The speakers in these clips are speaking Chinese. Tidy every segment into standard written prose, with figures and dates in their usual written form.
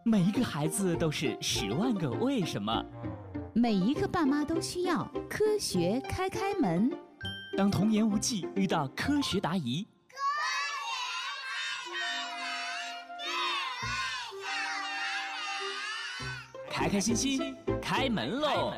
每一个孩子都是10万个为什么。 每一个爸妈都需要科学开门。 当童言无忌遇到科学答疑，开开心心开门喽！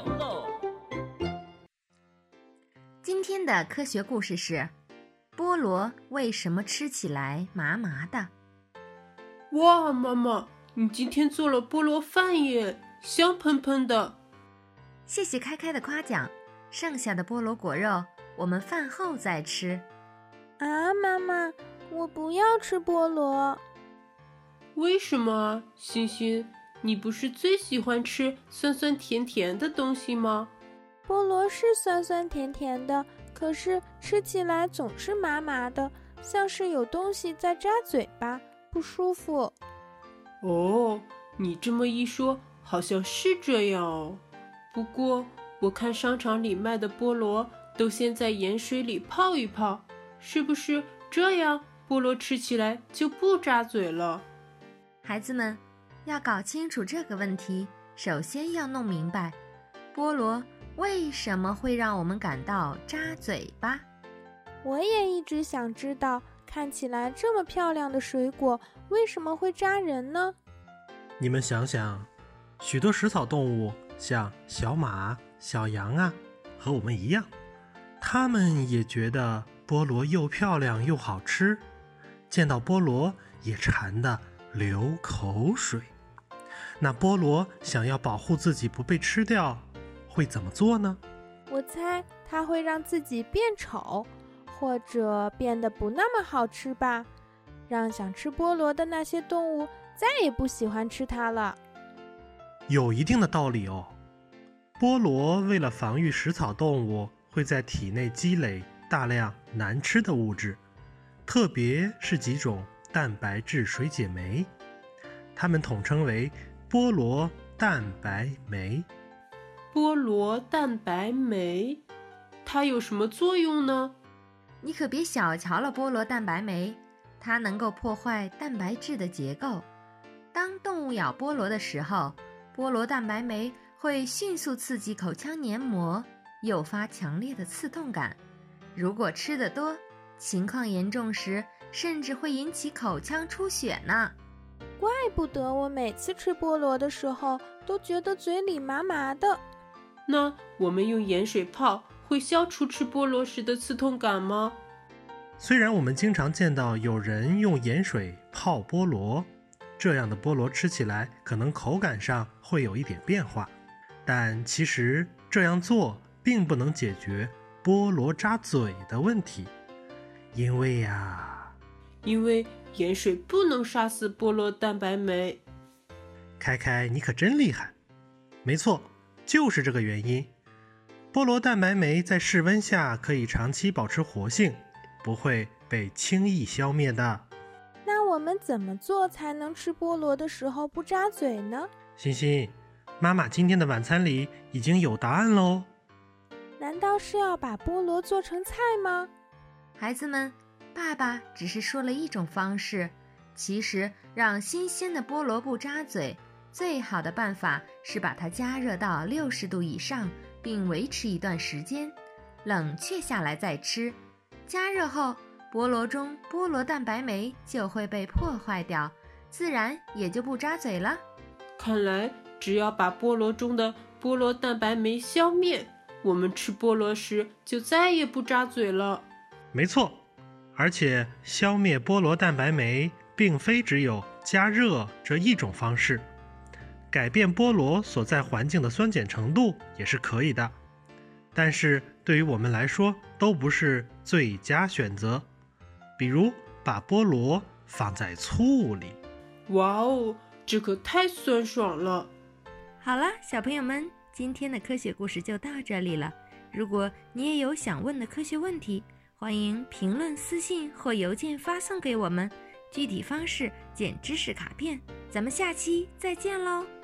今天的科学故事是：菠萝为什么吃起来麻麻的？ 哇，妈妈，你今天做了菠萝饭耶，香喷喷的。 谢谢开开的夸奖，剩下的菠萝果肉我们饭后再吃。 啊，妈妈，我不要吃菠萝。 为什么啊，欣欣？你不是最喜欢吃酸酸甜甜的东西吗？ 菠萝是酸酸甜甜的，可是吃起来总是麻麻的，像是有东西在扎嘴巴，不舒服。 哦，你这么一说，好像是这样哦。不过我看商场里卖的菠萝都先在盐水里泡一泡，是不是这样菠萝吃起来就不扎嘴了？ 孩子们，要搞清楚这个问题，首先要弄明白菠萝为什么会让我们感到扎嘴巴。 我也一直想知道，看起来这么漂亮的水果为什么会扎人呢？ 你们想想，许多食草动物像小马、小羊啊，和我们一样，它们也觉得菠萝又漂亮又好吃，见到菠萝也馋得流口水。那菠萝想要保护自己不被吃掉，会怎么做呢？ 我猜它会让自己变丑，或者变得不那么好吃吧，让想吃菠萝的那些动物再也不喜欢吃它了。 有一定的道理哦。菠萝为了防御食草动物，会在体内积累大量难吃的物质，特别是几种蛋白质水解酶，它们统称为菠萝蛋白酶。 菠萝蛋白酶，它有什么作用呢？ 你可别小瞧了菠萝蛋白酶，它能够破坏蛋白质的结构。当动物咬菠萝的时候，菠萝蛋白酶会迅速刺激口腔黏膜，诱发强烈的刺痛感。如果吃得多，情况严重时，甚至会引起口腔出血呢。 怪不得我每次吃菠萝的时候都觉得嘴里麻麻的。 那我们用盐水泡会消除吃菠萝时的刺痛感吗？ 虽然我们经常见到有人用盐水泡菠萝，这样的菠萝吃起来可能口感上会有一点变化，但其实这样做并不能解决菠萝扎嘴的问题。因为盐水不能杀死菠萝蛋白酶。 开开，你可真厉害。没错，就是这个原因。菠萝蛋白酶在室温下可以长期保持活性，不会被轻易消灭的。 那我们怎么做才能吃菠萝的时候不扎嘴呢？ 欣欣，妈妈今天的晚餐里已经有答案喽。 难道是要把菠萝做成菜吗？ 孩子们，爸爸只是说了一种方式，其实让新鲜的菠萝不扎嘴，最好的办法是把它加热到60度以上，并维持一段时间，冷却下来再吃。加热后，菠萝中菠萝蛋白酶就会被破坏掉，自然也就不扎嘴了。 看来只要把菠萝中的菠萝蛋白酶消灭，我们吃菠萝时就再也不扎嘴了。 没错，而且消灭菠萝蛋白酶并非只有加热这一种方式，改变菠萝所在环境的酸碱程度也是可以的，但是对于我们来说都不是最佳选择。比如把菠萝放在醋里。 哇哦，这可太酸爽了。 好了，小朋友们，今天的科学故事就到这里了。如果你也有想问的科学问题，欢迎评论、私信或邮件发送给我们，具体方式见知识卡片。咱们下期再见喽。